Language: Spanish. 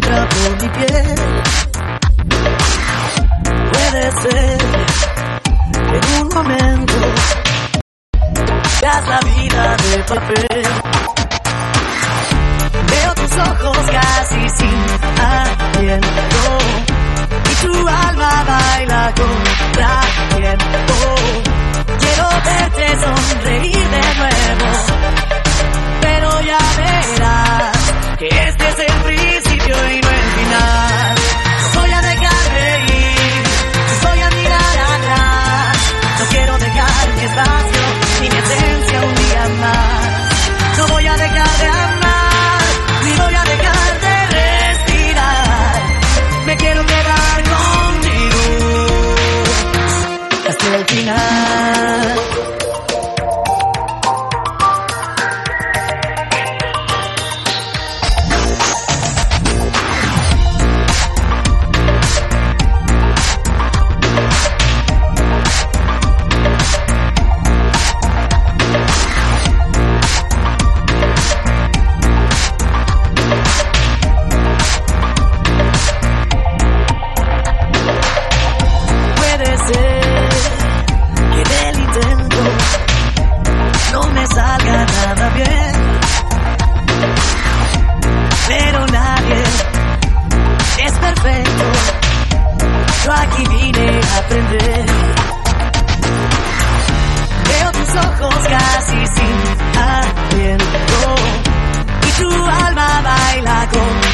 entra por mi piel. Puede ser en un momento das la vida de papel. Veo tus ojos casi sin aliento y tu alma baila contratiempo. Quiero verte sonreír de nuevo, pero ya verás que este es el principio y no el final. No voy a dejarme ir, no voy a mirar atrás. No quiero dejar mi espacio ni mi esencia un día más. No voy a dejar de amar, ni voy a dejar de respirar. Me quiero quedar contigo hasta el final. Yo aquí vine a aprender. Veo tus ojos casi sin aliento y tu alma baila con